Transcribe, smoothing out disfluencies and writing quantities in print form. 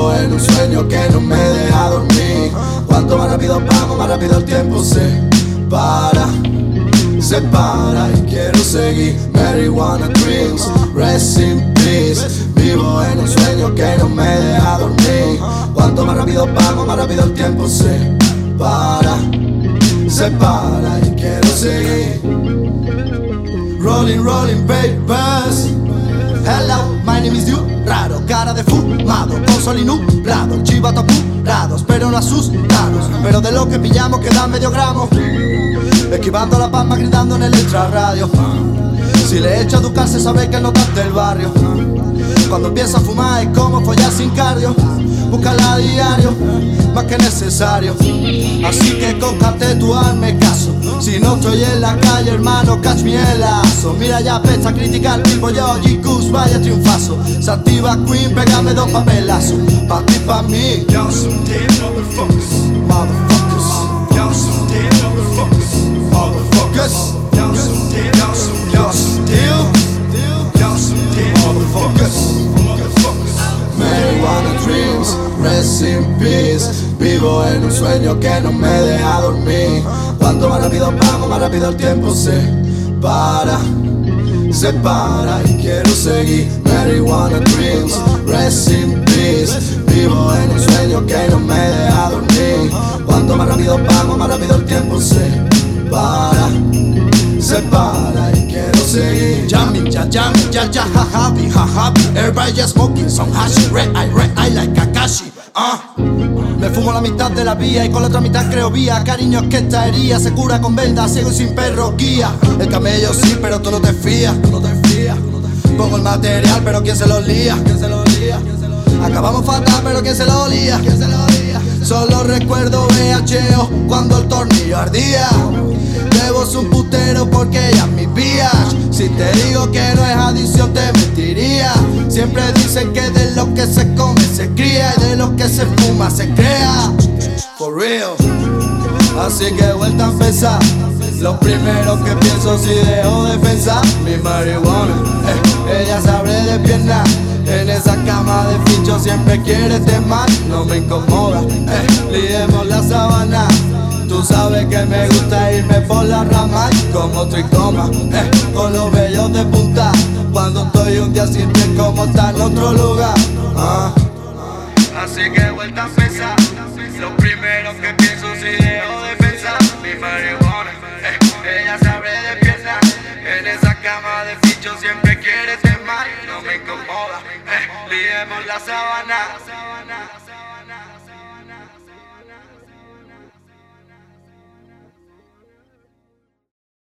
Vivo en un sueño que no me deja dormir. Cuanto más rápido vamos, más rápido el tiempo se para y quiero seguir. Marijuana dreams, rest in peace. Vivo en un sueño que no me deja dormir. Cuanto más rápido vamos, más rápido el tiempo se para y quiero seguir. Rolling, rolling papers. Hello, my name is you. Raro, cara de fumado, con sol nublado, chivato apurados, pero no asustados. Pero de lo que pillamos quedan medio gramo. Esquivando la palma, gritando en el extrarradio. Si le echo a educarse, sabe que no está del barrio. Cuando empieza a fumar es como follar sin cardio. Búscala a diario, más que necesario. Así que cócate tu hazme caso. Si no estoy en la calle, hermano, catch me el lazo. Mira ya pesa criticar tipo yo, G-Cus, vaya triunfazo. Se activa Queen, pégame dos papelazos. Pa' ti, pa' mí. Y'all some dead motherfuckers. Motherfuckers, Y'all some dead motherfuckers. motherfuckers, Y'all some dead, y'all some, y'all some dead, y'all some dead motherfuckers. Marijuana dreams, rest in peace. Vivo en un sueño que no me deja dormir. Cuanto más rápido vamos, más rápido el tiempo se para y quiero seguir. Marijuana dreams, rest in peace. Vivo en un sueño que no me deja dormir. Cuanto más rápido vamos, más rápido el tiempo se para y quiero seguir. Jamming, ja, happy, everybody just smoking some hashi. Red eye like Kakashi. Me fumo la mitad de la vía y con la otra mitad creo vía. Cariño, es que esta herida se cura con vendas, ciego y sin perro guía. El camello sí, pero tú no te fías. Pongo el material, pero ¿quién se lo lía? Acabamos fatal, pero ¿quién se lo lía? Solo recuerdo VHO cuando el tornillo ardía. Debo ser un putero porque ella es mi bitch. Si te digo que no es adicción te mentiría. Siempre dicen que de lo que se come se cría y de lo que se fuma se crea. For real. Así que vuelta a empezar. Lo primero que pienso si dejo de pensar, mi marihuana, ella se abre de pierna. En esa cama de ficho siempre quiere temar. No me incomoda, liemos la sabana. Tú sabes que me gusta irme por la rama como tricoma, con los vellos de punta. Cuando estoy un día sin pie como está en otro lugar. Así que vuelta a empezar. Lo primero que pienso si dejo de pensar, mi marihuana, ella se abre de pierna. En esa cama de ficho siempre quiere temar. No me incomoda, liemos la sabana.